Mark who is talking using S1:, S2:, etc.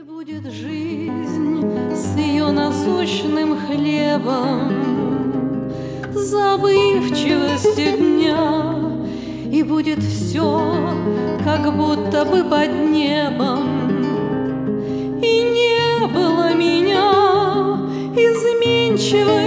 S1: будет жизнь с ее насущным хлебом, забывчивостью дня, и будет все, как будто бы под небом. И не было меня изменчивой